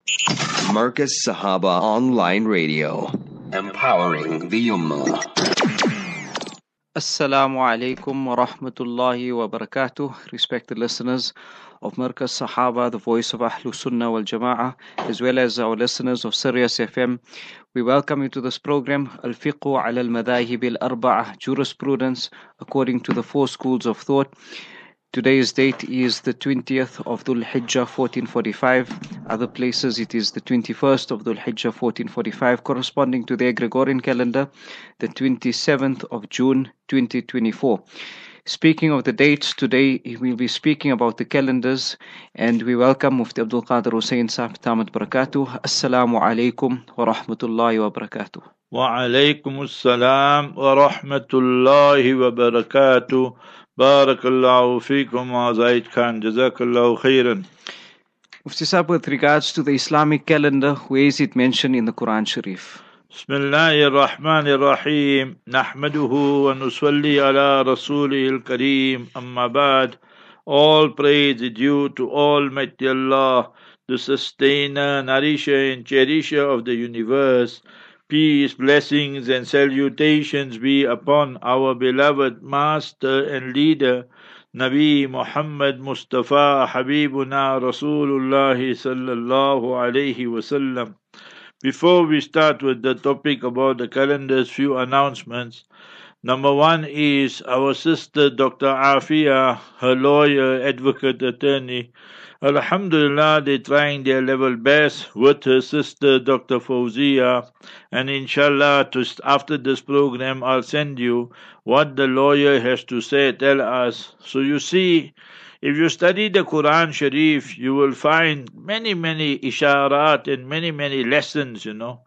Marcus Sahaba Online Radio, empowering the Ummah. Assalamu alaikum wa rahmatullahi wa barakatuh. Respected listeners of Markaz Sahaba, the voice of Ahlus Sunnah wal Jama'ah, as well as our listeners of Sirius FM. We welcome you to this program, Al-Fiqhu ala al-Madahib al-Arba'ah, jurisprudence according to the four schools of thought. Today's date is the 20th of Dhul Hijjah 1445. Other places it is the 21st of Dhul Hijjah 1445, corresponding to their Gregorian calendar, the 27th of June 2024. Speaking of the dates, today we'll be speaking about the calendars, and we welcome Mufti Abdul Qadir Hussain Sahib Tamat Barakatuh. Assalamu alaikum wa rahmatullahi wa barakatuh. Wa alaikum assalam wa rahmatullahi wa barakatuh. Barakallahu feekum wa Zaid Khan. Jazakallahu khairan. Mufti Sahib, with regards to the Islamic calendar, where is it mentioned in the Quran Sharif? Bismillahir Rahmanir Rahim. Nahmaduhu wa nusalli ala Rasulihil Kareem. Amma ba'd. All praise is due to Almighty Allah, the sustainer, nourisher and cherisher of the universe. Peace, blessings and salutations be upon our beloved Master and Leader, Nabi Muhammad Mustafa Habibuna Rasulullah sallallahu alayhi wasallam. Before we start with the topic about the calendars, few announcements. Number one is our sister Dr. Afia, her lawyer, advocate, attorney. Alhamdulillah, they're trying their level best with her sister Dr. Fauzia, and inshallah, after this program, I'll send you what the lawyer has to say, tell us. So you see, if you study the Quran Sharif, you will find many isharat and many lessons,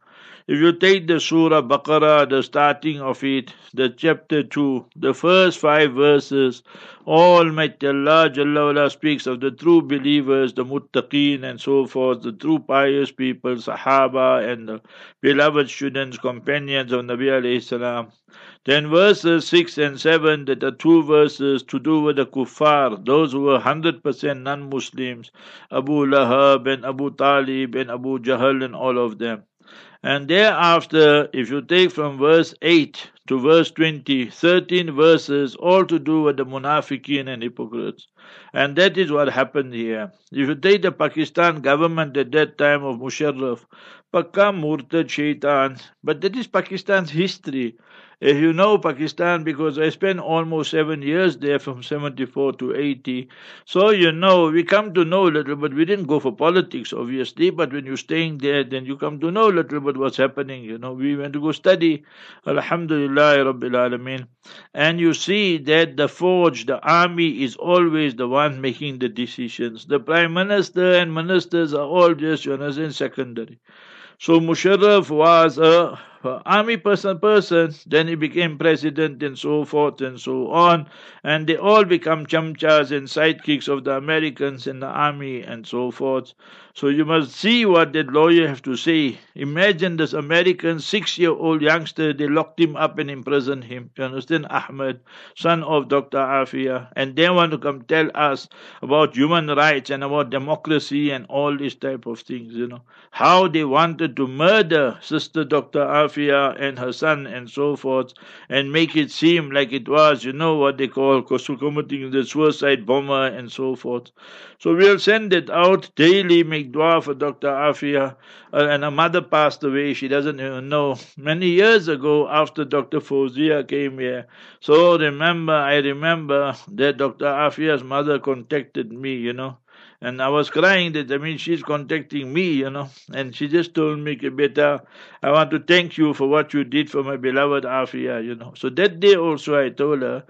If you take the Surah Baqarah, the starting of it, the chapter 2, the first 5 verses, Almighty Allah Jalla wala speaks of the true believers, the muttaqeen and so forth, the true pious people, Sahaba and the beloved students, companions of Nabi alayhi salam. Then verses 6 and 7, that are 2 verses to do with the kuffar, those who were 100% non-Muslims, Abu Lahab and Abu Talib and Abu Jahl and all of them. And thereafter, if you take from verse 8 to verse 20, 13 verses, all to do with the munafiqeen and hypocrites. And that is what happened here. If you take the Pakistan government at that time of Musharraf, Pakka Murtad Shaitan, but that is Pakistan's history. If you know Pakistan, because I spent almost 7 years there from 74 to 80, so we come to know a little bit. We didn't go for politics, obviously, but when you're staying there, then you come to know a little bit what's happening. We went to go study, Alhamdulillah Rabbil Alameen. And you see that the army is always the one making the decisions. The Prime Minister and ministers are all just, secondary. So Musharraf was a army person, then he became president and so forth and so on, and they all become chamchas and sidekicks of the Americans in the army and so forth. So you must see what that lawyer have to say. Imagine this American 6-year-old youngster, they locked him up and imprisoned him. You understand? Ahmed, son of Dr. Afia, and they want to come tell us about human rights and about democracy and all these type of things, How they wanted to murder Sister Dr. Afia and her son and so forth, and make it seem like it was, what they call committing the suicide bomber and so forth. So we'll send it out daily, make dua for Dr. Afia. And her mother passed away, she doesn't even know. Many years ago, after Dr. Fauzia came here. So I remember that Dr. Afia's mother contacted me, And I was crying that, she's contacting me, And she just told me, Beta, I want to thank you for what you did for my beloved Afia, So that day also I told her,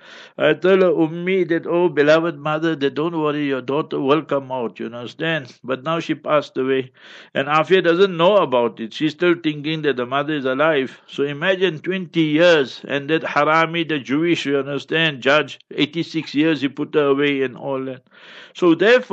Ummi, that, oh, beloved mother, that don't worry, your daughter will come out, you understand? But now she passed away. And Afia doesn't know about it. She's still thinking that the mother is alive. So imagine 20 years, and that Harami, the Jewish, judge, 86 years he put her away and all that. So therefore, this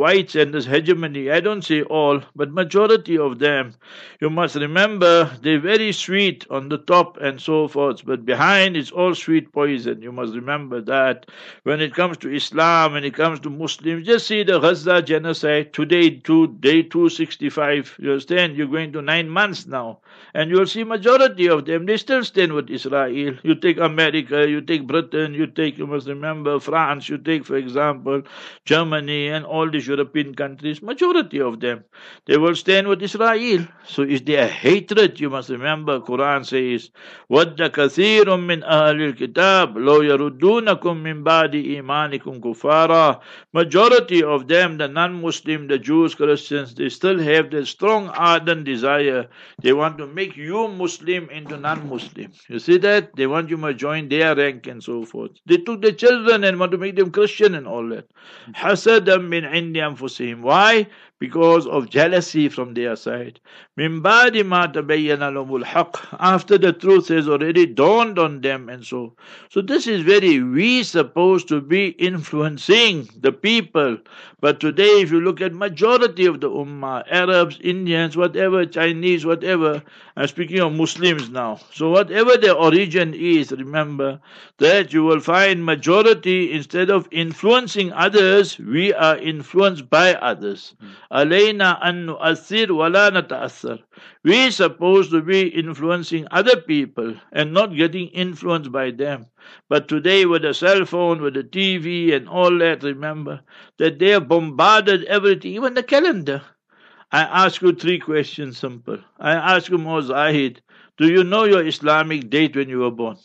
whites and this hegemony. I don't say all, but majority of them. You must remember, they're very sweet on the top and so forth, but behind it's all sweet poison. You must remember that. When it comes to Islam, when it comes to Muslims, just see the Gaza genocide today, day 265. You understand? You're going to 9 months now. And you'll see majority of them, they still stand with Israel. You take America, you take Britain, you take, you must remember, France, you take, for example, Germany and all these European countries, majority of them, they will stand with Israel. So is there hatred? You must remember, Quran says, وَدَّ كَثِيرٌ مِّنْ أَهْلِ الْكِتَابِ لَوْ يَرُدُّونَكُم مِّن بَعْدِ إِيمَانِكُمْ كُفَّارًا. Majority of them, the non-Muslim, the Jews, Christians, they still have that strong ardent desire. They want to make you Muslim into non-Muslim. You see that? They want you to join their rank and so forth. They took the children and want to make them Christian and all that. حَسَدًا مِّنْ عِنْدِ أَنفُسِهِمْ. Why? Because of jealousy from their side. مِنْ بَعْدِ مَا تَبَيَّنَ لَهُمُ الْحَقِّ. After the truth has already dawned on them and so. So this is we supposed to be influencing the people. But today if you look at majority of the Ummah, Arabs, Indians, whatever, Chinese, whatever, I'm speaking of Muslims now. So whatever their origin is, remember that you will find majority, instead of influencing others, we are influenced by others. Alayna an nu'athir wala nata'athar. We are supposed to be influencing other people and not getting influenced by them. But today with the cell phone, with the TV and all that, remember that they have bombarded everything, even the calendar. I ask you 3 questions, simple. I ask you, Mo Zahid, do you know your Islamic date when you were born?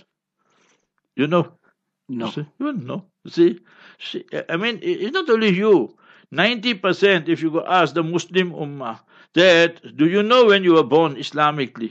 You know? No. You don't know. See, I mean, it's not only you. 90%, if you go ask the Muslim Ummah, that, do you know when you were born Islamically?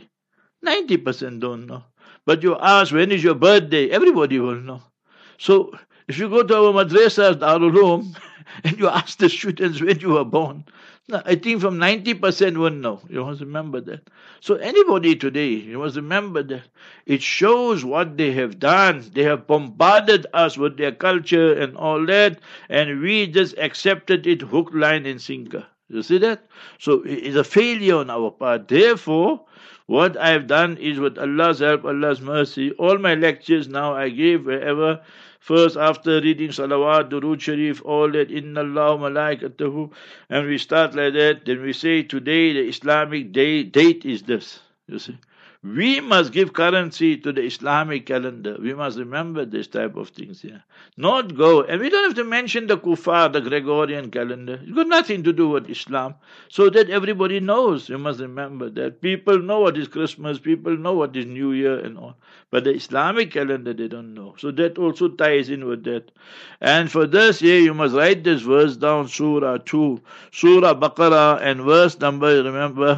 90% don't know. But you ask, when is your birthday? Everybody will know. So, if you go to our madrasas, Darul Uloom, and you ask the students when you were born, I think from 90% won't know. You must remember that. So anybody today, you must remember that. It shows what they have done. They have bombarded us with their culture and all that, and we just accepted it hook, line, and sinker. You see that? So it's a failure on our part. Therefore, what I have done is, with Allah's help, Allah's mercy, all my lectures now I give wherever. First, after reading Salawat, Durood Sharif, all that, Inna Allah malaikatahu, and we start like that, then we say, today the Islamic date is this. You see, we must give currency to the Islamic calendar. We must remember this type of things here. Not go, and we don't have to mention the Kufar, the Gregorian calendar. It's got nothing to do with Islam. So that everybody knows. You must remember that. People know what is Christmas, people know what is New Year and all. But the Islamic calendar, they don't know. So that also ties in with that. And for this, you must write this verse down, Surah 2, Surah Baqarah, and verse number, remember,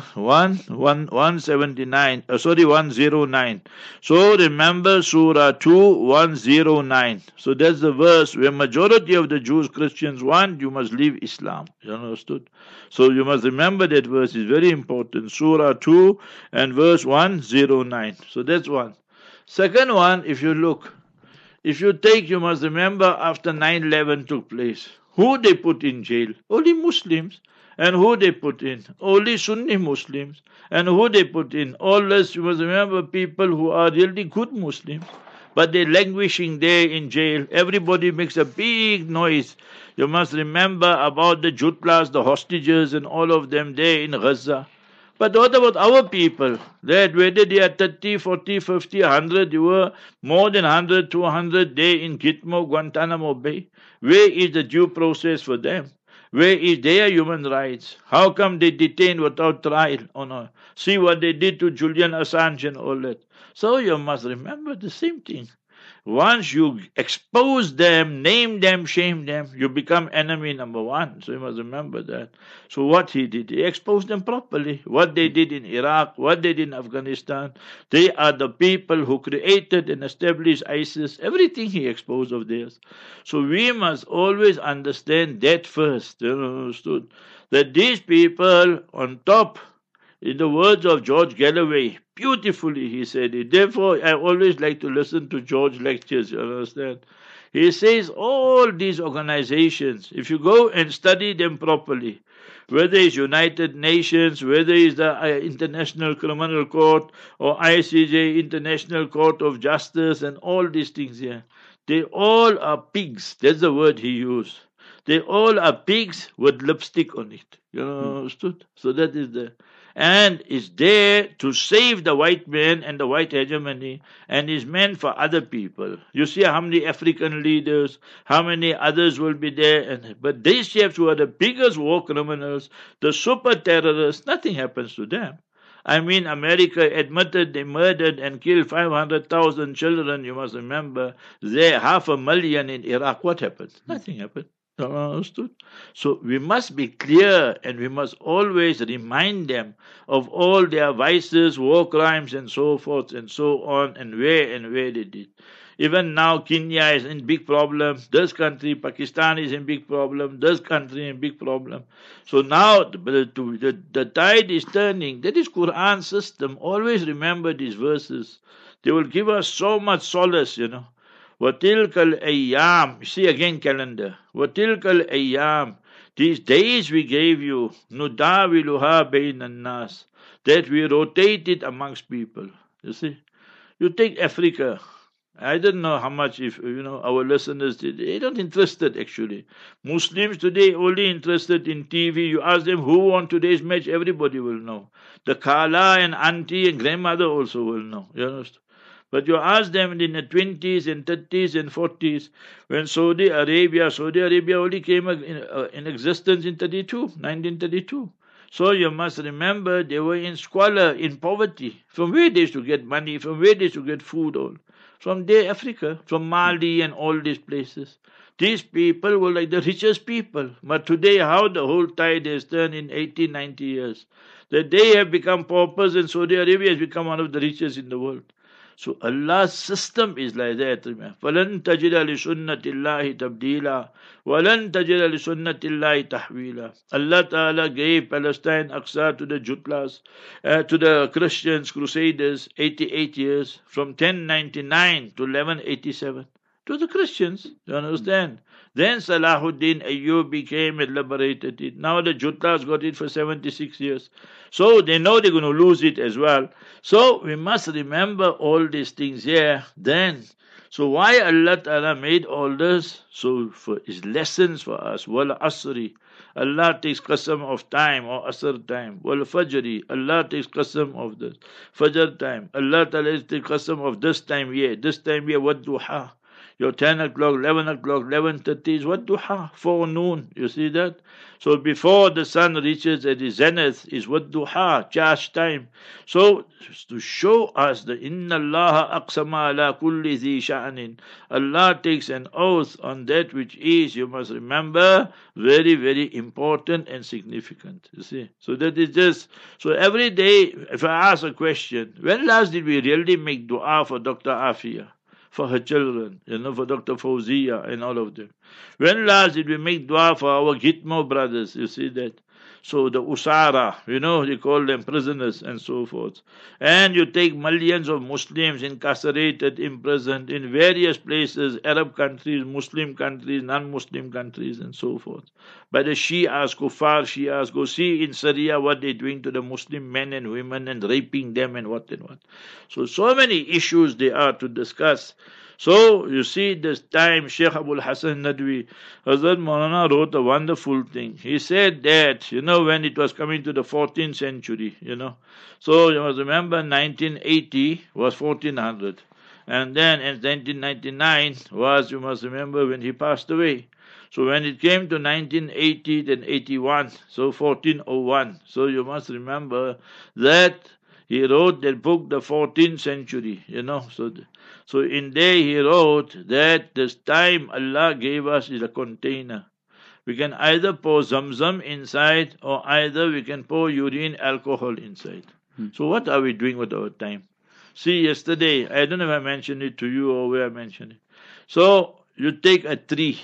179. 109. So remember Surah 2, 109. So that's the verse where majority of the Jews, Christians want, you must leave Islam. You understood? So you must remember that verse is very important. Surah 2 and verse 109. So that's one. Second one, if you look, if you take, you must remember after 9/11 took place, who they put in jail? Only Muslims. And who they put in? Only Sunni Muslims. And who they put in? All this, you must remember, people who are really good Muslims. But they're languishing there in jail. Everybody makes a big noise. You must remember about the Jutlas, the hostages, and all of them there in Gaza. But what about our people? That whether they are 30, 40, 50, 100, you were more than 100, 200 there in Gitmo, Guantanamo Bay. Where is the due process for them? Where is their human rights? How come they detained without trial? Oh no. See what they did to Julian Assange and all that. So you must remember the same thing. Once you expose them, name them, shame them, you become enemy number one. So you must remember that. So what he did, he exposed them properly. What they did in Iraq, what they did in Afghanistan, they are the people who created and established ISIS. Everything he exposed of theirs. So we must always understand that first. You understood? That these people on top, in the words of George Galloway, beautifully he said it. Therefore, I always like to listen to George lectures, you understand? He says all these organizations, if you go and study them properly, whether it's United Nations, whether it's the International Criminal Court or ICJ, International Court of Justice, and all these things here, they all are pigs. That's the word he used. They all are pigs with lipstick on it. You understood? So that is the... And it's there to save the white man and the white hegemony, and is meant for other people. You see how many African leaders, how many others will be there. But these chefs who are the biggest war criminals, the super terrorists, nothing happens to them. I mean, America admitted they murdered and killed 500,000 children, you must remember. There, 500,000 in Iraq. What happened? Nothing happened. Understood? So we must be clear, and we must always remind them of all their vices, war crimes, and so forth and so on, and where they did. Even now, Kenya is in big problem. This country, Pakistan, is in big problem. This country in big problem. So now the tide is turning. That is Quran system. Always remember these verses. They will give us so much solace, وَتِلْكَ الْأَيَّامِ See again calendar. وَتِلْكَ الْأَيَّامِ These days we gave you, نُدَاوِلُهَا بَيْنَ النَّاسِ That we rotate it amongst people. You see? You take Africa. I don't know how much, if our listeners did. They're not interested actually. Muslims today only interested in TV. You ask them who won today's match, everybody will know. The Khala and auntie and grandmother also will know. You understand? But you ask them in the 20s and 30s and 40s, when Saudi Arabia only came in existence in 1932. So you must remember they were in squalor, in poverty. From where they used to get money, from where they used to get food all. From there, Africa, from Mali and all these places. These people were like the richest people. But today, how the whole tide has turned in 80, 90 years. That they have become paupers and Saudi Arabia has become one of the richest in the world. So Allah's system is like that. فَلَن تَجِدَ لِسُنَّةِ اللَّهِ تَبْدِيلًا وَلَن تَجِدَ لِسُنَّةِ اللَّهِ تَحْوِيلًا Allah Ta'ala gave Palestine, Aqsa to the Jutlas, to the Christians, Crusaders, 88 years, from 1099 to 1187. To the Christians, you understand? Then Salahuddin Ayyubi came and liberated it. Now the Jutlas got it for 76 years. So they know they're going to lose it as well. So we must remember all these things here. Then, so why Allah Ta'ala made all this? So for His lessons for us. Wal Asri. Allah takes qasam of time or Asr time. Wal Fajri. Allah takes qasam of this. Fajr time. Allah Ta'ala takes qasam of this time here. This time here, what duha. Your 10 o'clock, 11 o'clock, 11:30 is what duha, forenoon. You see that? So before the sun reaches at the zenith is what duha, charge time. So to show us that inna Allah aqsama ala kulli zi sha'anin. Allah takes an oath on that which is, you must remember, very, very important and significant. You see? So that is just, so every day, if I ask a question, when last did we really make dua for Dr. Afia? For her children, for Dr. Fawzia and all of them. When last did we make dua for our Gitmo brothers? You see that? So the Usara, they call them prisoners and so forth. And you take millions of Muslims incarcerated, imprisoned in various places, Arab countries, Muslim countries, non-Muslim countries and so forth. By the Shias, Kuffar Shias, go see in Syria what they're doing to the Muslim men and women and raping them and what and what. So many issues there are to discuss. So, you see, this time, Sheikh Abul Hasan Nadwi, Hazrat Maulana wrote a wonderful thing. He said that, when it was coming to the 14th century, So, you must remember, 1980 was 1400. And then, in 1999 was, you must remember, when he passed away. So, when it came to 1980, then 81, so 1401. So, you must remember that he wrote that book, the 14th century, So in there he wrote that this time Allah gave us is a container. We can either pour Zamzam inside or either we can pour urine alcohol inside. So what are we doing with our time? See, yesterday, I don't know if I mentioned it to you or where I mentioned it. So you take a tree,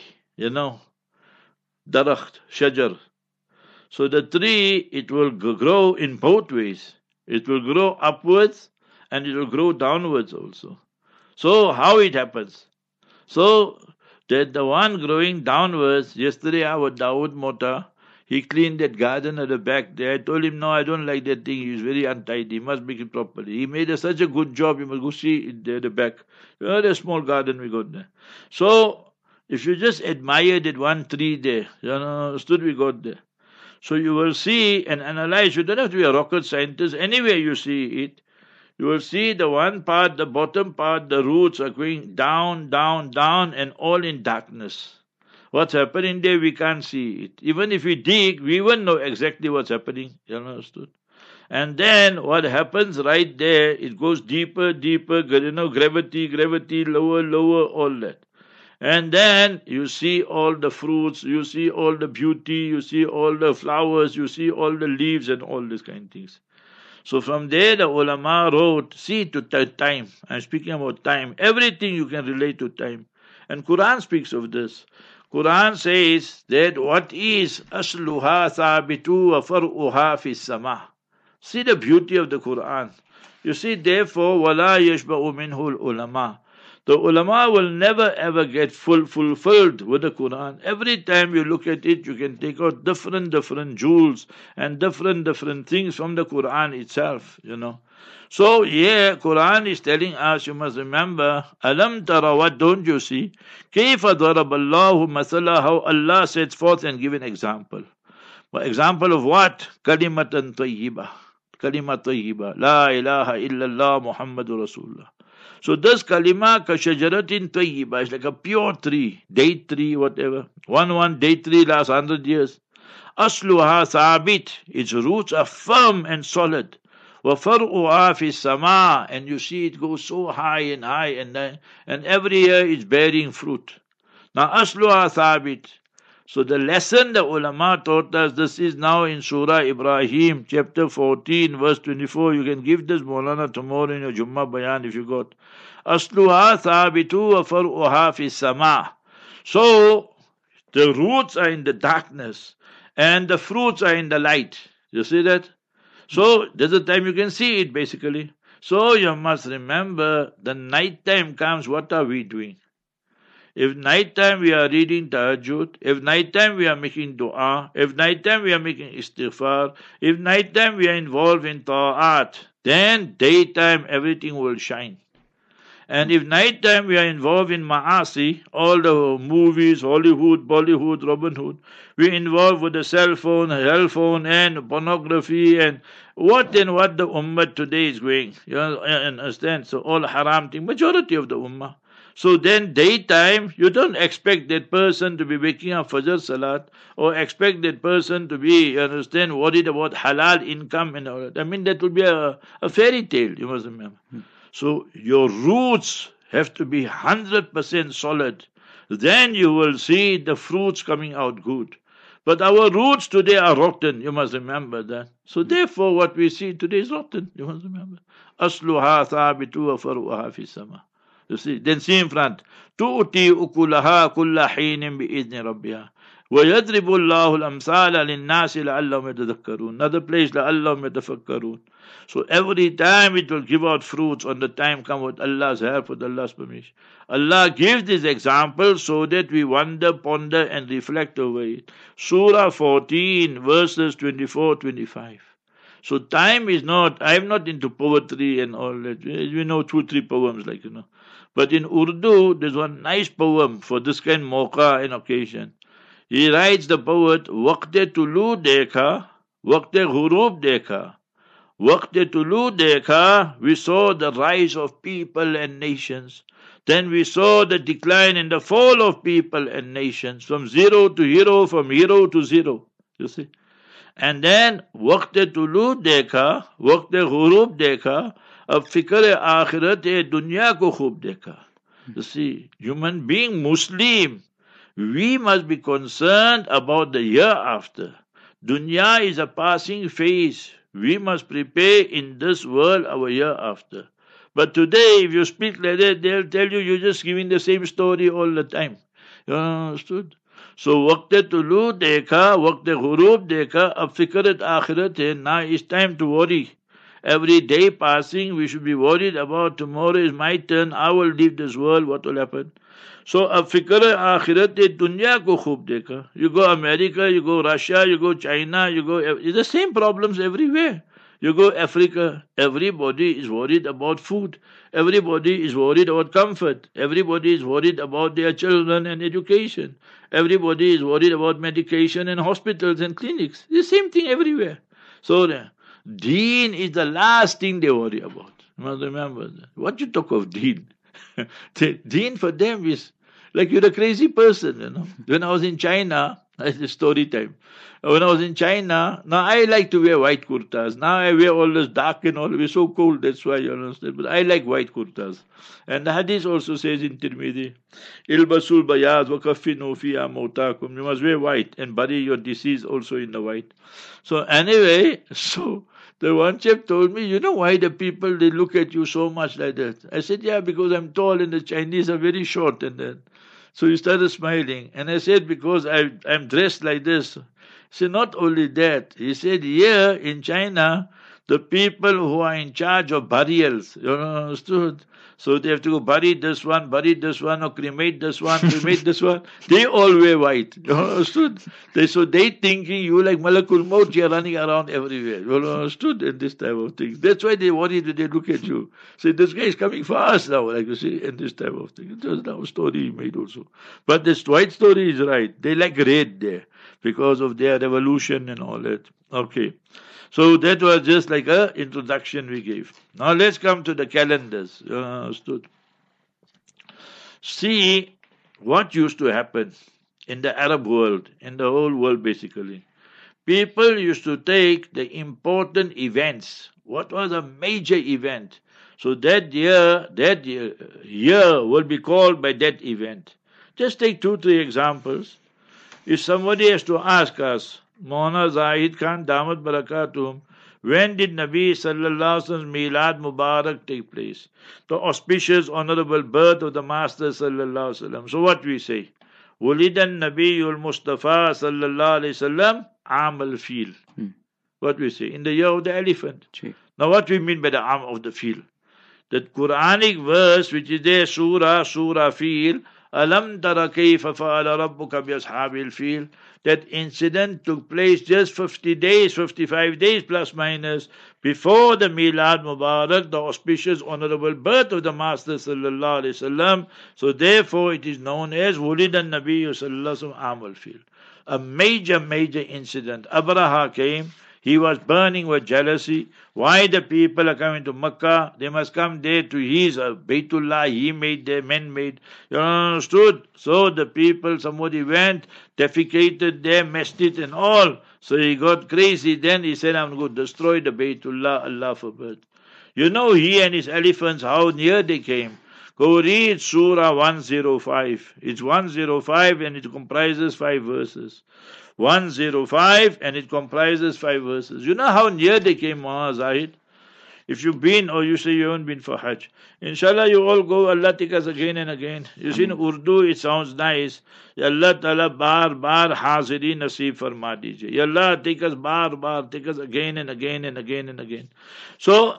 darakht, shajar. So the tree, it will grow in both ways. It will grow upwards and it will grow downwards also. So how it happens? So that the one growing downwards, yesterday our Dawood Mota, he cleaned that garden at the back there. I told him, no, I don't like that thing. He's very untidy. He must make it properly. He made such a good job. You must go see it there at the back. The small garden we got there. So, if you just admire that one tree there, stood we got there. So you will see and analyze. You don't have to be a rocket scientist. Anywhere you see it, you will see the one part, the bottom part, the roots are going down, down, down, and all in darkness. What's happening there, we can't see it. Even if we dig, we won't know exactly what's happening. You understood? And then what happens right there, it goes deeper, deeper, gravity, lower, lower, all that. And then you see all the fruits, you see all the beauty, you see all the flowers, you see all the leaves and all these kind of things. So from there the ulama wrote, see to time. I'm speaking about time. Everything you can relate to time. And Quran speaks of this. Quran says that what is asluha thabitu wa far'uha fi sama. See the beauty of the Quran. You see, therefore, wala yashba'u minhu ulama. The ulama will never ever get fulfilled with the Quran. Every time you look at it, you can take out different jewels and different things from the Quran itself, So, Quran is telling us, you must remember, Alam tara, what don't you see? Kayfa daraballahu masala, how Allah sets forth and give an example. Example of what? Kalimatan tayyibah. Kalima tayyibah. La ilaha illallah Muhammadur Rasulullah. So this kalima ka shajaratin tayyibah is like a pure tree, date tree, whatever. One date tree lasts 100 years. Asluha thabit, its roots are firm and solid. Wa far'uha fi sama, and you see it goes so high, and every year it's bearing fruit. Now asluha thabit. So the lesson the ulama taught us, this is now in Surah Ibrahim, chapter 14, verse 24. You can give this Maulana tomorrow in your Jummah Bayan if you got. Asluha thabitu wa far'uha fi sama. So the roots are in the darkness and the fruits are in the light. You see that? So there's a time you can see it basically. So you must remember, the night time comes, what are we doing? If night time we are reading tahajjud, if night time we are making dua, if night time we are making istighfar, if night time we are involved in ta'at, then daytime everything will shine. And if night time we are involved in ma'asi, all the movies, Hollywood, Bollywood, Robin Hood, we involved with the cell phone and pornography and what the ummah today is going. You understand? So all haram thing, majority of the ummah. So then daytime, you don't expect that person to be waking up Fajr Salat or expect that person to be, worried about halal income and all that. I mean, that will be a fairy tale, you must remember. So your roots have to be 100% solid. Then you will see the fruits coming out good. But our roots today are rotten, you must remember that. So therefore what we see today is rotten, you must remember. Asluha thabitu wa faruha fi sama. You see, then see in front. تُؤْتِي أُكُلَهَا كُلَّ حِينٍ بِإِذْنِ رَبِّهَا وَيَضْرِبُ اللَّهُ الْأَمْثَالَ لِلنَّاسِ لَعَلَّهُمْ يَتَذَكَّرُونَ. Another place, لَعَلَّهُمْ يَتَفَكَّرُونَ. So every time it will give out fruits on the time come with Allah's help, with Allah's permission. Allah gives this example so that we wonder, ponder and reflect over it. Surah 14 verses 24-25. So time is not, I'm not into poetry and all that. We know 2-3 poems But in Urdu, there's one nice poem for this kind of mauqa and occasion. He writes, the poet, Waqte tulu dekha, Waqte ghurub dekha. Waqte tulu dekha, we saw the rise of people and nations. Then we saw the decline and the fall of people and nations, from zero to hero, from hero to zero. You see? And then, Waqte tulu dekha, Waqte ghurub dekha, अब फिक्र आखिरत दुनिया को खूब देखा. You see, human being Muslim, we must be concerned about the year after. Dunya is a passing phase. We must prepare in this world our year after. But today, if you speak like that, they'll tell you you're just giving the same story all the time. You understood? So, waqt tulu dekha, waqt ghurub dekha, ab fikrat akhirat hai. Now it's time to worry. Every day passing, we should be worried about tomorrow is my turn, I will leave this world, what will happen? So अब फिक्र आखिरत दुनिया को खूब देखा. You go America, you go Russia, you go China, you go, it's the same problems everywhere. You go Africa, everybody is worried about food. Everybody is worried about comfort. Everybody is worried about their children and education. Everybody is worried about medication and hospitals and clinics. The same thing everywhere. So deen is the last thing they worry about. You must remember that. What you talk of deen? Deen for them is like you're a crazy person, you know. When I was in China, that's the story time. When I was in China, now I like to wear white kurtas. Now I wear all this dark and all. It's so cold, that's why you understand. But I like white kurtas. And the hadith also says in Tirmidhi, Ilbasul bayaz wa kaffinu fiya mawtakum. You must wear white and bury your deceased also in the white. So anyway, the one chap told me, you know why the people, they look at you so much like that? I said, yeah, because I'm tall and the Chinese are very short. And then, so he started smiling. And I said, because I'm dressed like this. He said, not only that. He said, here in China, the people who are in charge of burials, you understood? So they have to go bury this one, or cremate this one, cremate this one. They all wear white. You understood? So they thinking you like Malakul Maut, you're running around everywhere. You understood? And this type of thing. That's why they worry that they look at you. Say, this guy is coming for us now, like you see, and this type of thing. It was now a story he made also. But this white story is right. They like red there because of their revolution and all that. Okay. So that was just like a introduction we gave. Now let's come to the calendars. See what used to happen in the Arab world, in the whole world basically. People used to take the important events. What was a major event? So that year will be called by that event. Just take 2-3 examples. If somebody has to ask us, Maulana Zahid Khan Damat Barakatum, when did Nabi Sallallahu Alaihi Wasallam's Milad Mubarak take place? The auspicious, honorable birth of the Master Sallallahu Alaihi Wasallam. So what we say? Wulidan Nabiyul Mustafa Sallallahu Alaihi Wasallam Amal Fil. What we say? In the year of the elephant. Now what we mean by the arm of the fil? That Quranic verse which is there, Surah Fil, Alam tara kayfa fa'ala rabbuka bi ashabil fil. That incident took place just 50 days, 55 days plus minus before the Milad Mubarak, the auspicious honorable birth of the Master Sallallahu Alaihi Wasallam. So therefore it is known as Wulidan Nabiyyu Sallallahu Alaihi Wasallam Amal Fil. A major incident. Abraha came. He was burning with jealousy. Why the people are coming to Makkah? They must come there to his Baytullah. He made there, men made. You understood? So the people, somebody went, defecated there, messed it and all. So he got crazy. Then he said, I'm going to destroy the Baytullah, Allah forbid. You know he and his elephants, how near they came. Go read Surah 105. It's 105 and it comprises 5 verses. 105 and it comprises 5 verses. You know how near they came, Maulana Zahid? If you've been or you say you haven't been for Hajj, inshallah you all go, Allah take us again and again. You see in Urdu it sounds nice. Ya Allah Ta'ala bar haziri naseeb farma dijiye. Ya Allah take us bar, take us again and again and again and again. So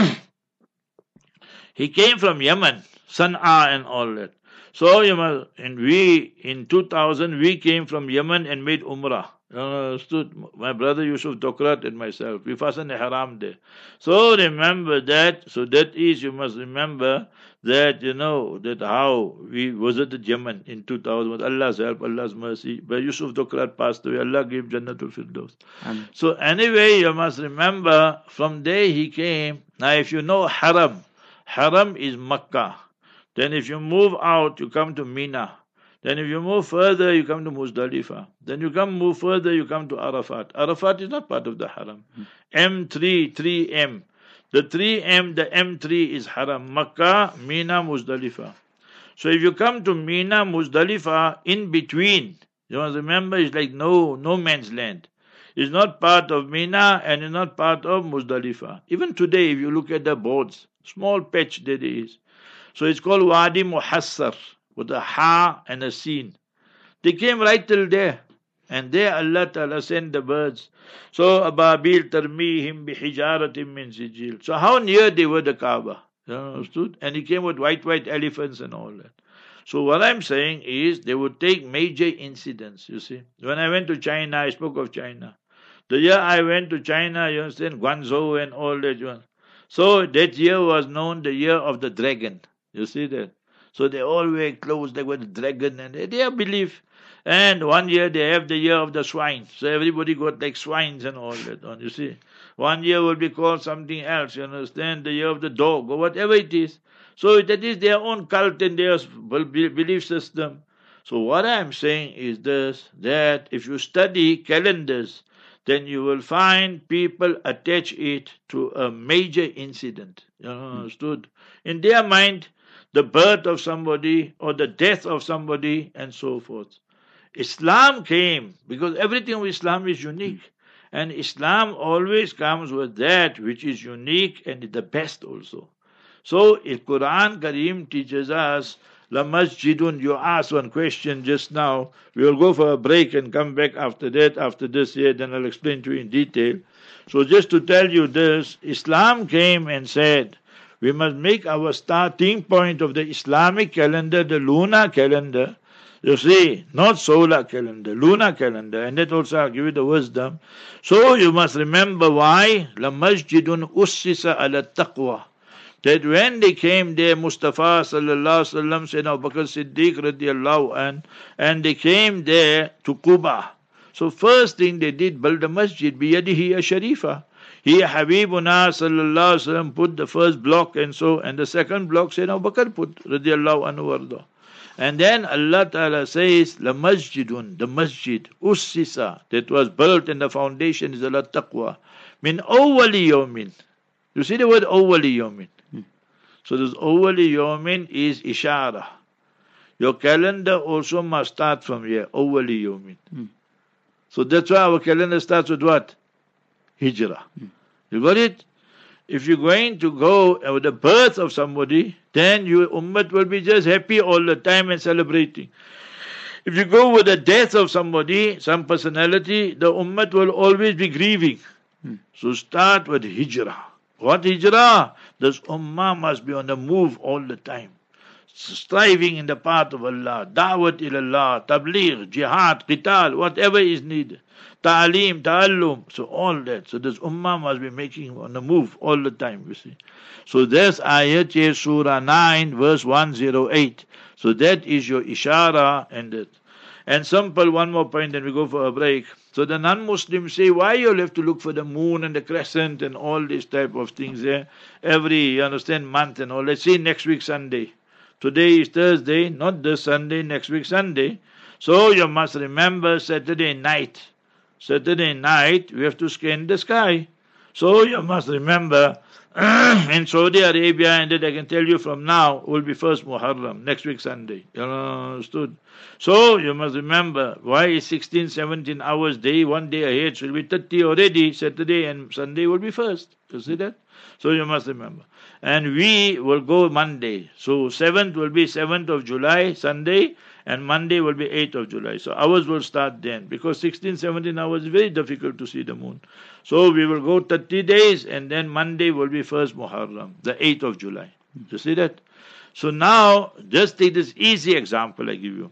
he came from Yemen, Sana'a and all that. So, in 2000, we came from Yemen and made Umrah. My brother Yusuf Dokrat and myself. We fastened a haram there. So, remember that. So, that is, you must remember that, that how we visited Yemen in 2000 with Allah's help, Allah's mercy. But Yusuf Dokrat passed away. Allah gave Jannatul Firdaus. So, anyway, you must remember, from there he came. Now, if you know Haram is Makkah. Then if you move out, you come to Mina. Then if you move further, you come to Muzdalifah. Then you move further, you come to Arafat. Arafat is not part of the Haram. M3, 3M. The 3M, the M3 is Haram. Makkah, Mina, Muzdalifah. So if you come to Mina, Muzdalifah, in between, you must remember it's like no man's land. It's not part of Mina and it's not part of Muzdalifah. Even today, if you look at the boards, small patch there is. So it's called Wadi Muhassar, with a Ha and a Sin. They came right till there. And there Allah Ta'ala sent the birds. So Ababil tarmihim bihijaratim min sijil. So how near they were the Kaaba. You understood? And he came with white elephants and all that. So what I'm saying is they would take major incidents, you see. When I went to China, I spoke of China. The year I went to China, you understand, Guangzhou and all that. So that year was known the year of the dragon. You see that? So they all wear clothes like with the dragon and they believe. And one year they have the year of the swine. So everybody got like swines and all that on, you see. One year will be called something else, you understand, the year of the dog or whatever it is. So that is their own cult and their belief system. So what I am saying is this, that if you study calendars, then you will find people attach it to a major incident. You understood? In their mind, the birth of somebody or the death of somebody and so forth. Islam came because everything of Islam is unique. And Islam always comes with that which is unique and the best also. So, if Quran Kareem teaches us, La Masjidun, you asked one question just now. We will go for a break and come back after that, after this year, then I'll explain to you in detail. So just to tell you this, Islam came and said, we must make our starting point of the Islamic calendar, the lunar calendar. You see, not solar calendar, lunar calendar. And that also I'll give you the wisdom. So you must remember why, La Masjidun ussisa ala taqwa. That when they came there, Mustafa sallallahu alaihi wasallam, Sayyidina Abu Bakr Siddiq radiallahu an, and they came there to Quba. So first thing they did, build a masjid, biyadihi a sharifa. He, Habibuna sallallahu alaihi wasallam, put the first block and the second block Sayyidina Abu Bakr put radiallahu anhu warda. And then Allah Ta'ala says, La Masjidun, the masjid, ussisa, that was built and the foundation is ala taqwa. Min awwali yawmin. You see the word awwali yawmin. So this awwali yawmin is ishara. Your calendar also must start from here, awwali yawmin. So that's why our calendar starts with what? Hijrah. You got it? If you're going to go with the birth of somebody, then your ummah will be just happy all the time and celebrating. If you go with the death of somebody, some personality, the ummah will always be grieving. So start with hijrah. What hijrah? This ummah must be on the move all the time. Striving in the path of Allah, da'wat ilallah, tabligh, jihad, qital, whatever is needed. Ta'aleem, ta'allum, so all that. So this ummah must be making on the move all the time, you see. So there's ayat here, Surah 9, verse 108. So that is your ishara and that. And simple, one more point, then we go for a break. So the non-Muslims say, why you have to look for the moon and the crescent and all these type of things there every, you understand, month and all. Let's see next week Sunday. Today is Thursday, not this Sunday, next week Sunday. So you must remember Saturday night. Saturday night, we have to scan the sky. So you must remember, in Saudi Arabia, and that I can tell you from now, will be first Muharram, next week Sunday. You understood? So you must remember, why is 16, 17 hours day, one day ahead, so it will be 30 already, Saturday and Sunday will be first. You see that? So you must remember. And we will go Monday. So 7th will be 7th of July, Sunday, and Monday will be 8th of July. So ours will start then, because 16, 17 hours is very difficult to see the moon. So we will go 30 days, and then Monday will be first Muharram, the 8th of July. You see that? So now, just take this easy example I give you.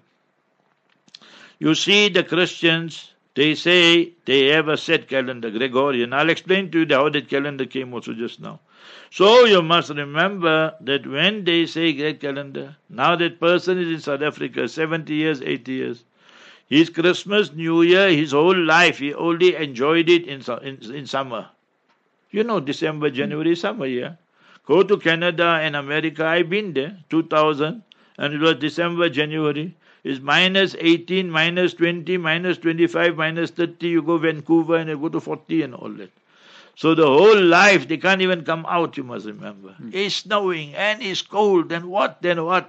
You see the Christians, they say they have a set calendar, Gregorian. I'll explain to you how that calendar came also just now. So you must remember that when they say great calendar, now that person is in South Africa, 70 years, 80 years. His Christmas, New Year, his whole life, he only enjoyed it in summer. You know, December, January, summer, yeah. Go to Canada and America, I've been there, 2000, and it was December, January. It's minus 18, minus 20, minus 25, minus 30. You go Vancouver and you go to 40 and all that. So the whole life, they can't even come out, you must remember. It's snowing and it's cold and what.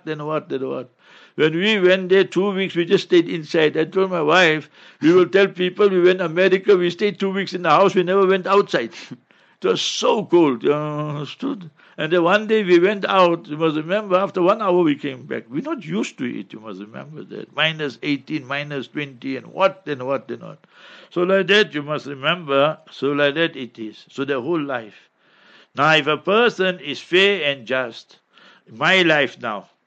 When we went there 2 weeks, we just stayed inside. I told my wife, we will tell people we went to America, we stayed 2 weeks in the house, we never went outside. It was so cold, you understood? And then one day we went out, you must remember, after 1 hour we came back. We're not used to it, you must remember that. Minus 18, minus 20, and what. So like that you must remember, so like that it is. So the whole life. Now if a person is fair and just, my life now,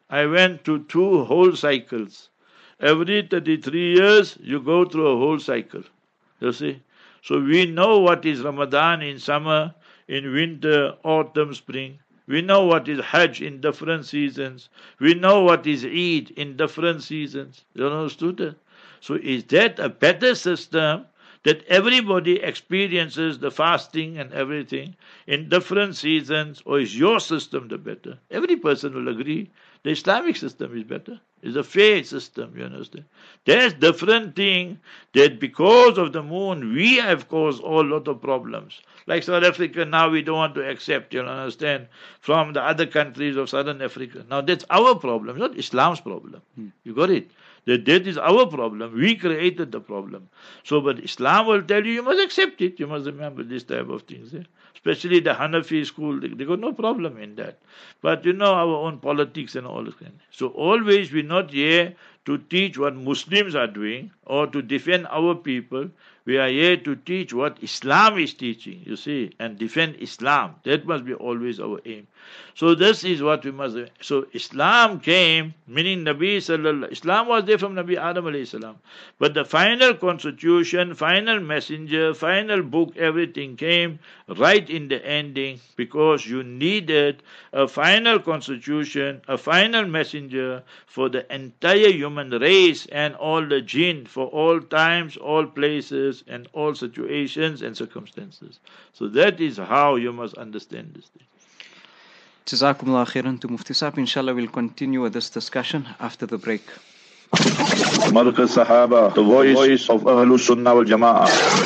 I went to 2 whole cycles. Every 33 years, you go through a whole cycle. You see? So we know what is Ramadan in summer, in winter, autumn, spring. We know what is Hajj in different seasons. We know what is Eid in different seasons. You understood that? So is that a better system that everybody experiences the fasting and everything in different seasons, or is your system the better? Every person will agree the Islamic system is better. It's a fair system, you understand? There's different thing that because of the moon, we have caused a lot of problems. Like South Africa, now we don't want to accept, you understand, from the other countries of Southern Africa. Now that's our problem, not Islam's problem. You got it? That is our problem. We created the problem. So, but Islam will tell you, you must accept it. You must remember this type of things. Especially the Hanafi school, they got no problem in that. But you know, our own politics and all this kind. So always we're not here to teach what Muslims are doing or to defend our people. We are here to teach what Islam is teaching, you see, and defend Islam. That must be always our aim. So this is what we must do. So Islam came, meaning Nabi Sallallahu Islam was there from Nabi Adam alayhi salam. But the final constitution, final messenger, final book, everything came right in the ending because you needed a final constitution, a final messenger for the entire human race and all the jinn for all times, all places, and all situations and circumstances. So that is how you must understand this thing. Jazakumullah khairan to Mufti Sahib. Inshallah, we'll continue with this discussion after the break. Markaz Sahaba, the voice of Ahlus Sunnah wal Jama'ah.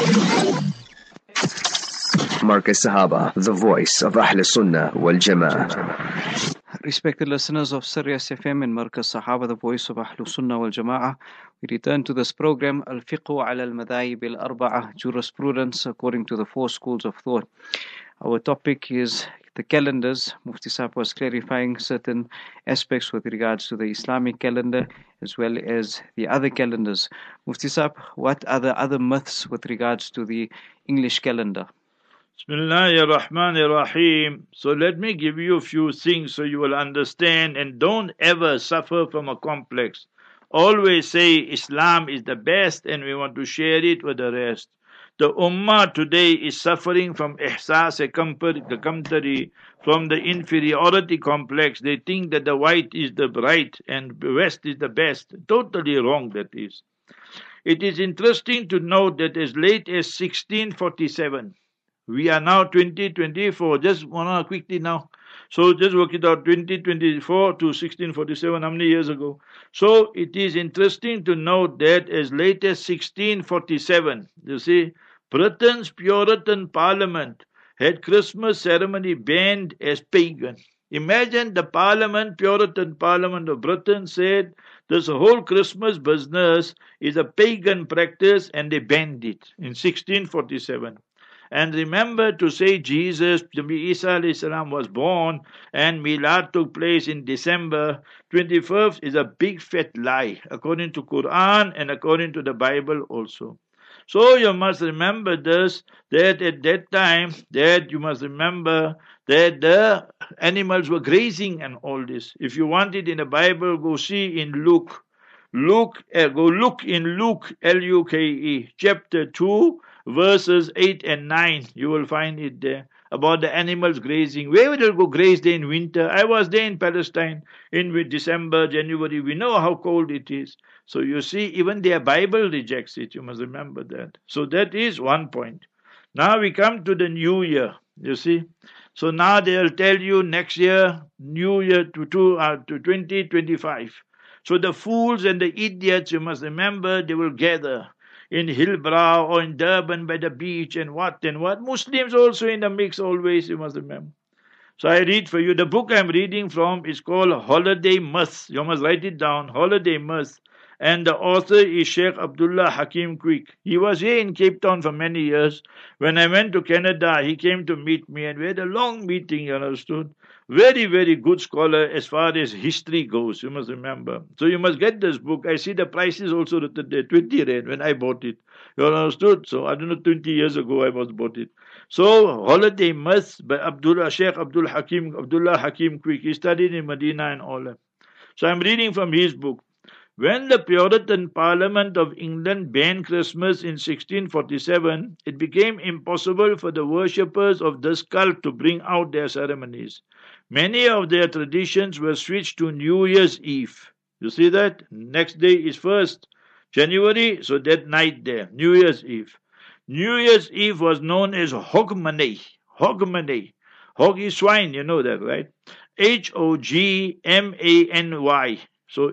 Markaz Sahaba, the voice of Ahlus Sunnah wal Jama'ah. Respected listeners of Sirius FM and Markaz Sahaba, the voice of Ahlus Sunnah wal Jama'ah, we return to this program, Al-Fiqhu ala al-Madhayib al-Arba'ah, jurisprudence according to the 4 schools of thought. Our topic is the calendars. Mufti Sahib was clarifying certain aspects with regards to the Islamic calendar as well as the other calendars. Mufti Sahib, what are the other myths with regards to the English calendar? Bismillahir Rahmanir Rahim. So let me give you a few things so you will understand and don't ever suffer from a complex. Always say Islam is the best and we want to share it with the rest. The Ummah today is suffering from ihsas kamtari, from the inferiority complex. They think that the white is the right and the west is the best. Totally wrong that is. It is interesting to note that as late as 1647, we are now 2024, just one quickly now. So just work it out, 2024 to 1647, how many years ago? So it is interesting to note that as late as 1647, you see, Britain's Puritan Parliament had Christmas ceremony banned as pagan. Imagine the Parliament, Puritan Parliament of Britain said this whole Christmas business is a pagan practice and they banned it in 1647. And remember to say Jesus, Nabi Isa alayhi salam was born and Milad took place in December 21st is a big fat lie according to Quran and according to the Bible also. So you must remember this, that at that time, that you must remember that the animals were grazing and all this. If you want it in the Bible, go see in Luke. Go look in Luke, Luke, chapter 2, verses 8 and 9. You will find it there about the animals grazing. Where will they go graze there in winter? I was there in Palestine in December, January. We know how cold it is. So you see, even their Bible rejects it. You must remember that. So that is one point. Now we come to the new year. You see. So now they'll tell you next year, new year to 2025. So the fools and the idiots, you must remember, they will gather in Hillbrow or in Durban by the beach and what. Muslims also in the mix always, you must remember. So I read for you. The book I'm reading from is called Holiday Myths. You must write it down, Holiday Myths. And the author is Sheikh Abdullah Hakim Quick. He was here in Cape Town for many years. When I went to Canada, he came to meet me and we had a long meeting, you understood. Very, very good scholar as far as history goes, you must remember. So you must get this book. I see the price is also written there, 20 Rand when I bought it. You understood? So I don't know, 20 years ago I was bought it. So Holiday Myths by Sheikh Abdullah Hakim Quick. He studied in Medina and all that. So I'm reading from his book. When the Puritan Parliament of England banned Christmas in 1647, it became impossible for the worshippers of this cult to bring out their ceremonies. Many of their traditions were switched to New Year's Eve. You see that? Next day is 1st January, so that night there, New Year's Eve. New Year's Eve was known as Hogmanay. Hogmanay. Hog is swine, you know that, right? Hogmany. So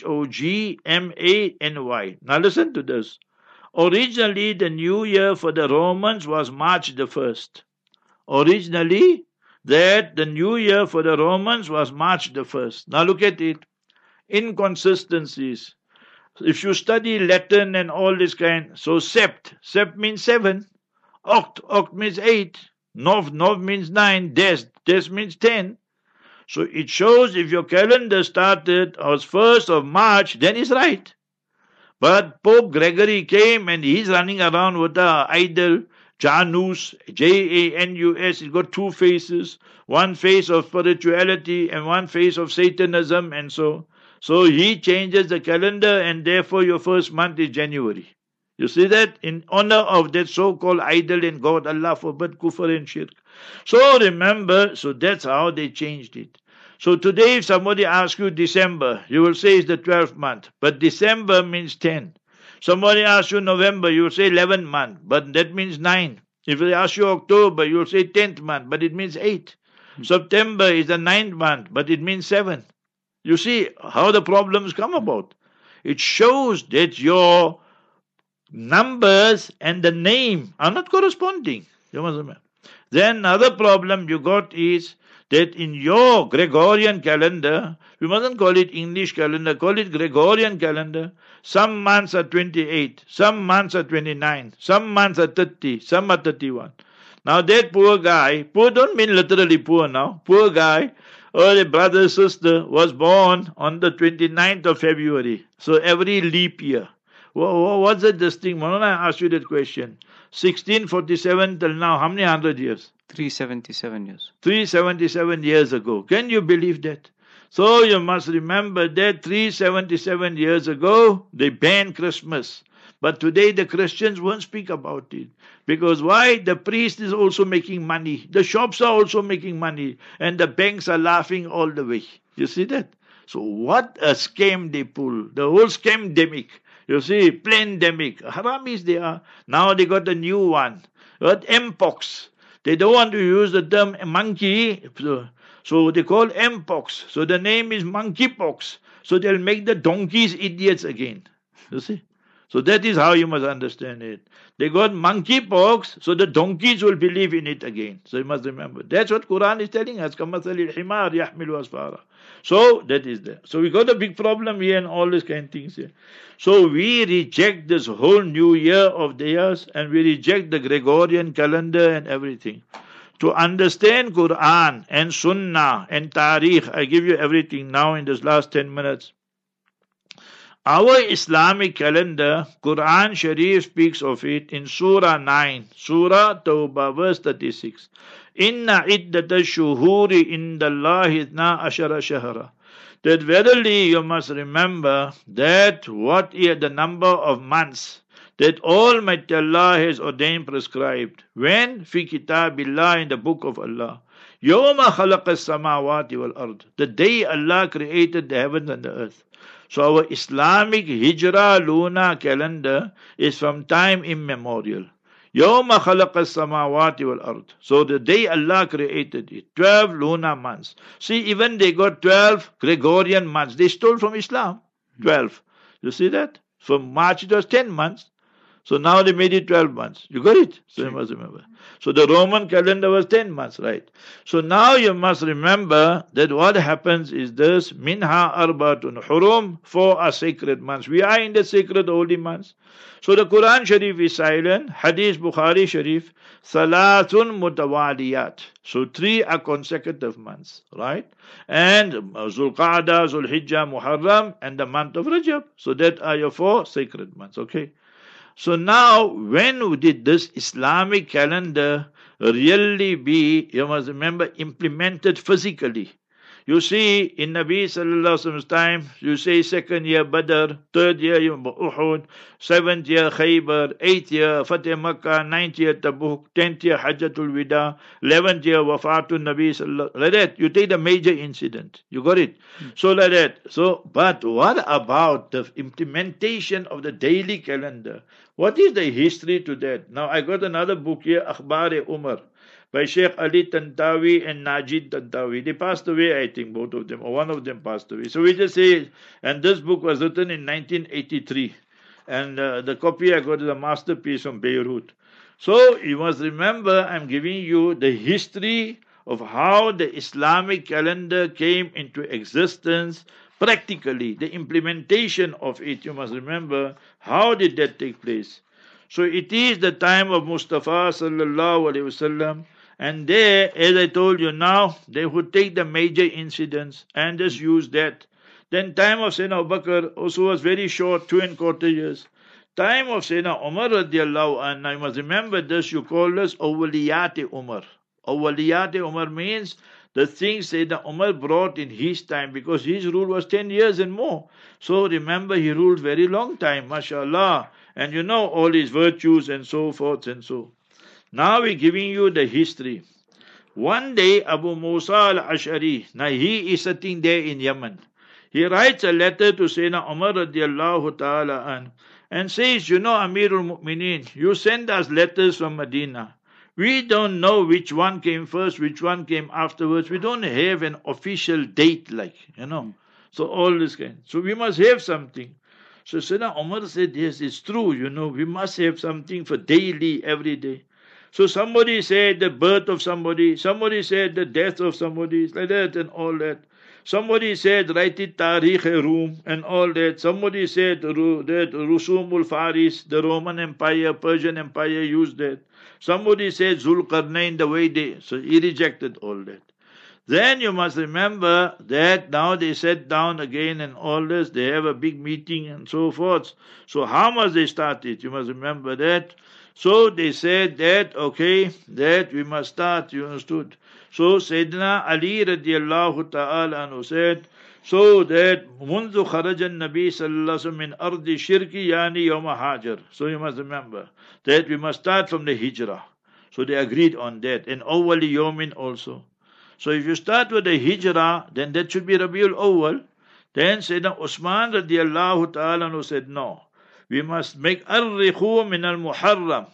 Hogmany. Now listen to this. Originally, the new year for the Romans was March the 1st. Originally, the new year for the Romans was March the 1st. Now look at it. Inconsistencies. If you study Latin and all this kind, so sept means 7, oct means 8, nov means 9, des means 10. So it shows if your calendar started as 1st of March, then it's right. But Pope Gregory came and he's running around with the idol, Janus, Janus. It got two faces, one face of spirituality and one face of Satanism and so. So he changes the calendar and therefore your first month is January. You see that? In honor of that so-called idol and God, Allah forbid kufr and shirk. So remember, so that's how they changed it. So today if somebody asks you December, you will say it's the 12th month. But December means 10. Somebody asks you November, you will say 11th month. But that means 9. If they ask you October, you will say 10th month. But it means 8. September is the 9th month. But it means 7. You see how the problems come about. It shows that your numbers and the name are not corresponding. You must remember. Then another problem you got is that in your Gregorian calendar, we mustn't call it English calendar, call it Gregorian calendar. Some months are 28, some months are 29, some months are 30, some are 31. Now that poor guy, poor don't mean literally poor now, poor guy, or a brother, sister, was born on the 29th of February. So every leap year. What's it, this thing? Why don't I ask you that question? 1647 till now, how many 100 years? 377 years. 377 years ago. Can you believe that? So you must remember that 377 years ago, they banned Christmas. But today the Christians won't speak about it. Because why? The priest is also making money. The shops are also making money. And the banks are laughing all the way. You see that? So what a scam they pull. The whole scam-demic. You see, pandemic. Haramis they are. Now they got a new one. What? Mpox. They don't want to use the term monkey. So they call Mpox. So the name is monkeypox. So they'll make the donkeys idiots again. You see? So that is how you must understand it. They got monkeypox, so the donkeys will believe in it again. So you must remember. That's what Quran is telling us. So that is there. So we got a big problem here and all these kind of things here. So we reject this whole new year of theirs and we reject the Gregorian calendar and everything. To understand Quran and Sunnah and Tariq, I give you everything now in this last 10 minutes. Our Islamic calendar, Quran Sharif speaks of it in Surah 9, Surah Tawbah, verse 36. Inna iddata shuhuri indallahi ithna ashara shahara. That verily you must remember that what is the number of months that Almighty Allah has ordained prescribed. When? Fi kitabillah, in the book of Allah. Yawma khalaqa as-samawati wal ard. The day Allah created the heavens and the earth. So our Islamic Hijrah lunar calendar is from time immemorial. Yawma khalaqa as-samawati wal ard. So the day Allah created it, 12 lunar months. See, even they got 12 Gregorian months. They stole from Islam. 12. You see that? From March it was 10 months. So now they made it 12 months. You got it? So you must remember. So the Roman calendar was 10 months, right? So now you must remember that what happens is this: Minha arbatun hurum, 4 are sacred months. We are in the sacred holy months. So the Quran Sharif is silent. Hadith Bukhari Sharif, Salatun mutawaliyat. So 3 are consecutive months, right? And Zulqa'dah, Zulhijjah, Muharram, and the month of Rajab. So that are your 4 sacred months, okay? So now, when did this Islamic calendar really be, you must remember, implemented physically? You see, in Nabi Sallallahu Alaihi Wasallam's time, you say second year Badr, third year Uhud, seventh year Khaybar, eighth year Fateh Makkah, ninth year Tabuk, 10th year Hajjatul Wida, 11th year Wafatul Nabi Sallallahu Alaihi Wasallam. Like that, you take the major incident. You got it? So like that. So, but what about the implementation of the daily calendar? What is the history to that? Now, I got another book here, Akhbar-e-Umar, by Sheikh Ali Tantawi and Najid Tantawi. They passed away, I think, both of them, or one of them passed away. So we just say, and this book was written in 1983. And the copy I got is a masterpiece from Beirut. So you must remember, I'm giving you the history of how the Islamic calendar came into existence practically, the implementation of it. You must remember, how did that take place? So it is the time of Mustafa Sallallahu Alaihi Wasallam. And there, as I told you now, they would take the major incidents and just use that. Then time of Sayyidina Abu Bakr also was very short, 2.25 years. Time of Sayyidina Umar radiallahu anhu, you must remember this, you call this Awwaliyat Umar. Awwaliyat Umar means the things Sayyidina Umar brought in his time, because his rule was 10 years and more. So remember, he ruled very long time, mashallah. And you know all his virtues and so forth and so. Now we're giving you the history. One day, Abu Musa al-Ash'ari, now he is sitting there in Yemen. He writes a letter to Sayyidina Umar radiallahu ta'ala an, and says, you know, Amirul Mu'mineen, you send us letters from Medina. We don't know which one came first, which one came afterwards. We don't have an official date like, you know. So all this kind. So we must have something. So Sayyidina Umar said, yes, it's true, you know, we must have something for daily, every day. So somebody said the birth of somebody said the death of somebody, like that and all that. Somebody said write it Tarikh-e-Rum and all that. Somebody said that Rusumul Faris, the Roman Empire, Persian Empire used that. Somebody said Zulqarnain, the way they, so he rejected all that. Then you must remember that now they sat down again and all this, they have a big meeting and so forth. So how must they start it? You must remember that. So they said that, okay, that we must start, you understood. So Sayyidina Ali radiallahu ta'ala anhu said, so that منذ خرج النبي صلى الله عليه وسلم من أرض الشرك يعني يوم هاجر. So you must remember that we must start from the hijrah. So they agreed on that. And awwali yawmin also. So if you start with the hijrah, then that should be Rabiul Awwal. Then Sayyidina Usman radiallahu ta'ala anhu said, no. We must make Ar-Rikhu min al-Muharram.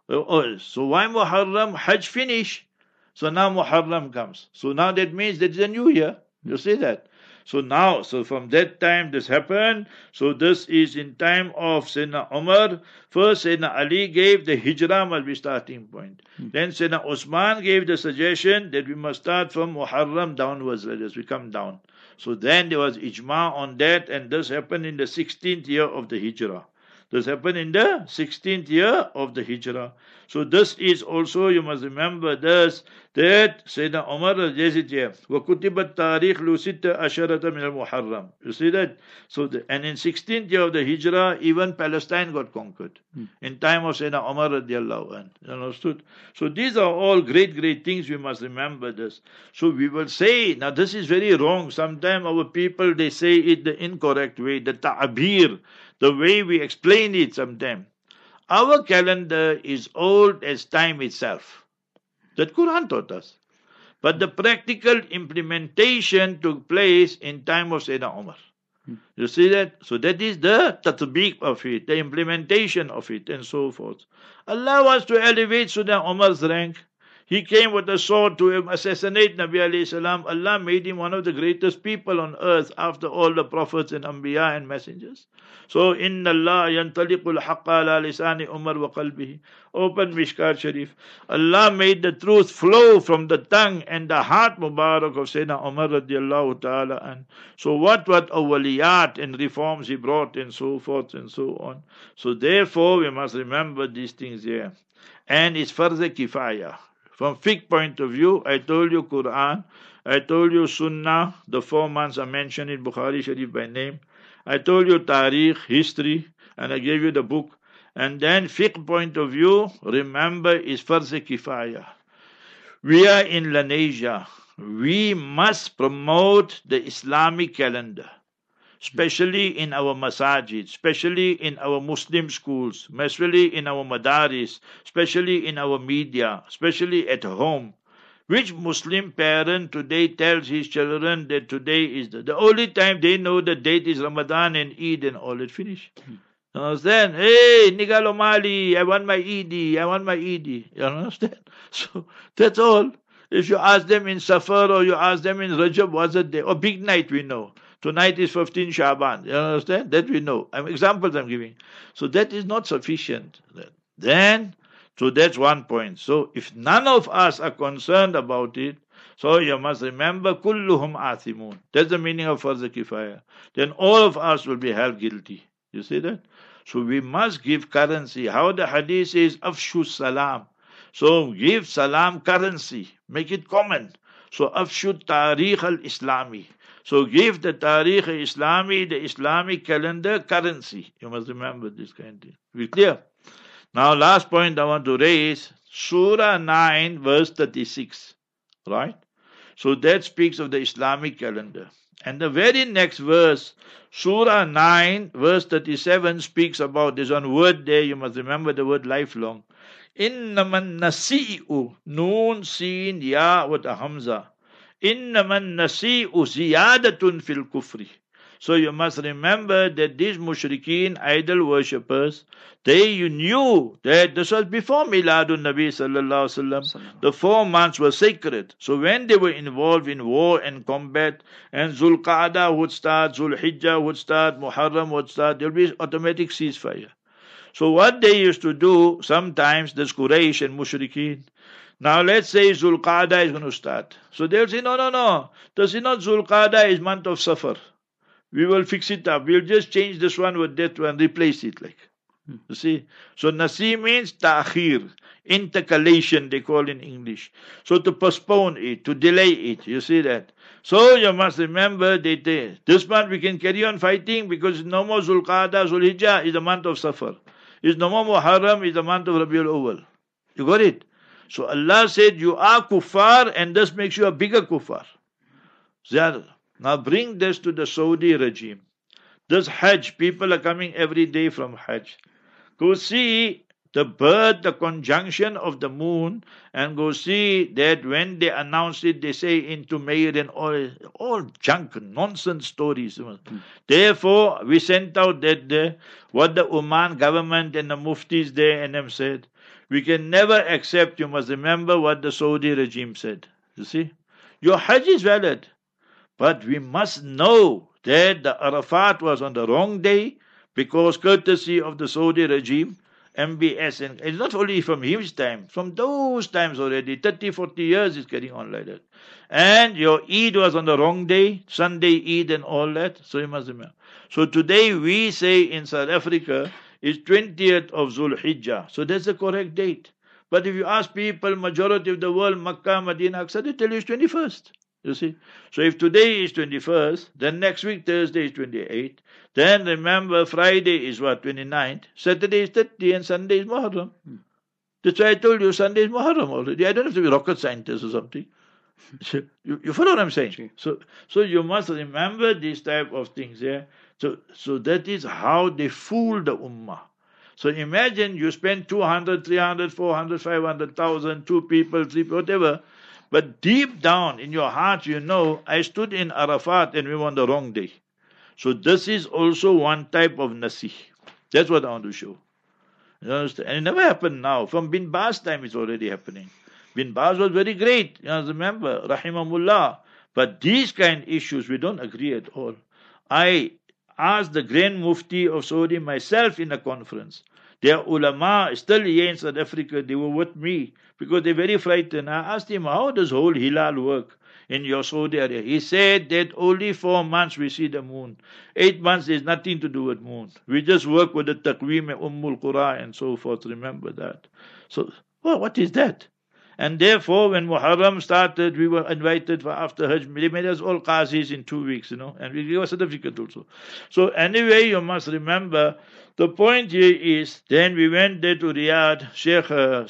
So why Muharram? Hajj finish. So now Muharram comes. So now that means that is a new year. You see that? So now, so from that time this happened. So this is in time of Sayyidina Umar. First Sayyidina Ali gave the hijrah must be starting point. Then Sayyidina Usman gave the suggestion that we must start from Muharram downwards, as we come down. So then there was ijma on that, and this happened in the 16th year of the hijrah. This happened in the 16th year of the hijrah. So this is also, you must remember this, that Sayyidina Umar, yes it here, وَكُتِبَتْ تَارِيخ لُسِتَّ أَشَرَةَ مِنَ الْمُحَرَّمِ. You see that? So, and in 16th year of the hijrah, even Palestine got conquered. In time of Sayyidina Umar radiallahu anhu. You understood? So these are all great, great things, we must remember this. So we will say, now this is very wrong. Sometimes our people, they say it the incorrect way, the ta'abir, the way we explain it sometimes. Our calendar is old as time itself. That Quran taught us. But the practical implementation took place in time of Sayyidina Umar. You see that? So that is the tatbiq of it, the implementation of it, and so forth. Allah wants to elevate Sayyidina Umar's rank. He came with a sword to assassinate Nabi alayhi salam. Allah made him one of the greatest people on earth after all the prophets and anbiya and messengers. So, Inna Allah yantaliqul haqqa ala lisani Umar wa qalbihi. Open Mishkat Sharif. Allah made the truth flow from the tongue and the heart Mubarak of Sayyidina Umar radiallahu ta'ala an. So what awaliyat and reforms he brought and so forth and so on. So therefore we must remember these things here. And it's farz kifaya. From fiqh point of view, I told you Quran, I told you Sunnah, the 4 months are mentioned in Bukhari Sharif by name. I told you Tariq, history, and I gave you the book. And then fiqh point of view, remember, is farz kifaya. We are in Lenasia. we must promote the Islamic calendar, especially in our masajid, especially in our Muslim schools, especially in our madaris, especially in our media, especially at home. Which Muslim parent today tells his children that today is the only time they know the date is Ramadan and Eid and all it finished? You understand? Hey, Nigalo Mali, I want my Eid, I want my Eid. You understand? So that's all. If you ask them in Safar or you ask them in Rajab, what's the day? Or big night, we know. Tonight is 15 Shaban. You understand? That we know. Examples I'm giving. So that is not sufficient. Then, so that's one point. So if none of us are concerned about it, so you must remember, kulluhum athimun. That's the meaning of Farz Kifaya. Then all of us will be held guilty. You see that? So we must give currency. How the hadith says, afshu salam. So give salam currency. Make it common. So afshu tarikh al-Islami. So give the tarikh al-Islami, the Islamic calendar currency. You must remember this kind of thing. We clear? Now last point I want to raise, Surah 9 verse 36. Right? So that speaks of the Islamic calendar. And the very next verse, Surah 9 verse 37 speaks about, there's one word there, you must remember the word lifelong. Innaman nasi'u, noon, sin, ya, with a hamza. Innaman nasi'u ziyadatun fil kufri. So you must remember that these mushrikeen, idol worshippers, they knew that this was before Miladun Nabi sallallahu alaihi wasallam. The 4 months were sacred. So when they were involved in war and combat, and Zulqa'dah would start, Zulhijjah would start, Muharram would start, there will be automatic ceasefire. So what they used to do, sometimes the Quraysh and mushrikeen, now let's say Zulqa'dah is going to start. So they'll say, no. Does it not Zulqa'dah is month of Safar? We will fix it up. We'll just change this one with that one, replace it like. You see? So nasi means ta'khir, intercalation they call in English. So to postpone it, to delay it. You see that? So you must remember that this month we can carry on fighting because no more Zulqa'dah, Zulhijjah is the month of Safar. Is no more Muharram is the month of Rabiul Awwal. You got it? So Allah said you are kuffar and this makes you a bigger kuffar. Now bring this to the Saudi regime. This Hajj, people are coming every day from Hajj. Go see the birth, the conjunction of the moon, and go see that when they announce it, they say into Mayor and all junk, nonsense stories. Therefore, we sent out that what the Oman government and the muftis there and them said. We can never accept, you must remember what the Saudi regime said. You see? Your Hajj is valid. But we must know that the Arafat was on the wrong day because courtesy of the Saudi regime, MBS, and it's not only from his time, from those times already, 30, 40 years is getting on like that. And your Eid was on the wrong day, Sunday Eid and all that, so you must remember. So today we say in South Africa, it's 20th of Zulhijjah, so that's the correct date. But if you ask people, majority of the world, Makkah, Medina, Aqsa, they tell you it's 21st. You see? So if today is 21st, then next week Thursday is 28th, then remember Friday is what, 29th, Saturday is 30 and Sunday is Muharram. That's why I told you Sunday is Muharram already. I don't have to be rocket scientist or something. So, you follow what I'm saying? So you must remember these type of things, yeah? So that is how they fool the ummah. So imagine you spend 200, 300, 400, 500,000, 2 people, 3 people, whatever. But deep down in your heart, you know, I stood in Arafat and we were on the wrong day. So this is also one type of nasih. That's what I want to show. You understand? And it never happened now. From Bin Baz time it's already happening. Bin Baz was very great. You remember, Rahimahullah. But these kind of issues, we don't agree at all. I asked the Grand Mufti of Saudi myself in a conference. Their ulama still here in South Africa, they were with me because they're very frightened. I asked him, how does whole Hilal work in your Saudi area? He said that only 4 months we see the moon. 8 months is nothing to do with moon. We just work with the Taqweem and Ummul Qura and so forth. Remember that. So, well, what is that? And therefore, when Muharram started, we were invited for after Hajj. They made us all qazis in 2 weeks, and we gave a certificate also. So anyway, you must remember, the point here is, then we went there to Riyadh. Sheikh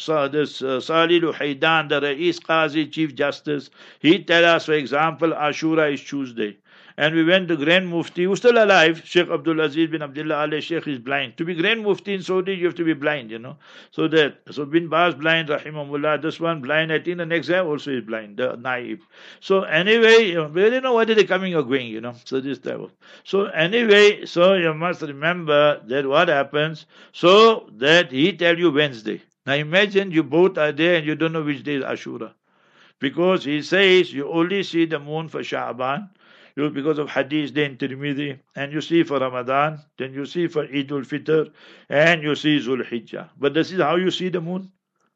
Salih Luhaydan, the Rais Qazi, Chief Justice, he tell us, for example, Ashura is Tuesday. And we went to Grand Mufti, who's still alive, Sheikh Abdul Aziz bin Abdullah Ali Sheikh is blind. To be Grand Mufti in Saudi, you have to be blind, So bin Baz blind, Rahimahullah, this one blind, I think the next guy also is blind, the Naib. So anyway, we don't know whether they're coming or going, So this type of. So anyway, so you must remember that what happens, so that he tell you Wednesday. Now imagine you both are there and you don't know which day is Ashura. Because he says you only see the moon for Sha'ban, because of hadith day in Tirmidhi, and you see for Ramadan, then you see for Eid al-Fitr, and you see Zul Hijjah. But this is how you see the moon.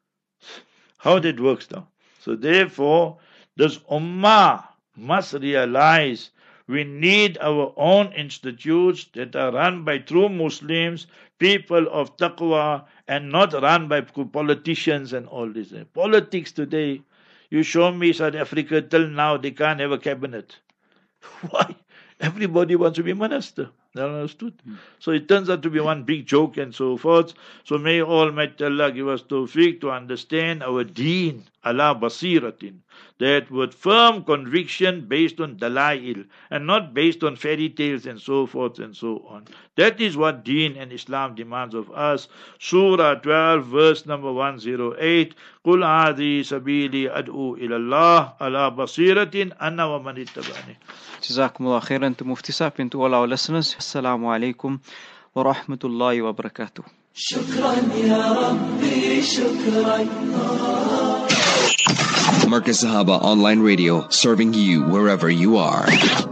How that works now. So therefore, this Ummah must realize we need our own institutes that are run by true Muslims, people of taqwa, and not run by politicians and all this. Politics today, you show me South Africa till now, they can't have a cabinet. Why? Everybody wants to be minister. They understood. So it turns out to be one big joke and so forth. So may Almighty Allah give us tawfiq to understand our deen ala basiratin, that with firm conviction based on dalail and not based on fairy tales and so forth and so on. That is what deen and Islam demands of us. Surah 12 verse number 108. Qul adi sabili ad'u ilallah ala basiratin anna wa man ittabani. Jazakumullah khairan to Mufti Sahib and to all our listeners. Assalamu alaikum wa rahmatullahi wa barakatuh. Shukran ya Rabbi, shukran. Marcus Sahaba Online Radio, serving you wherever you are.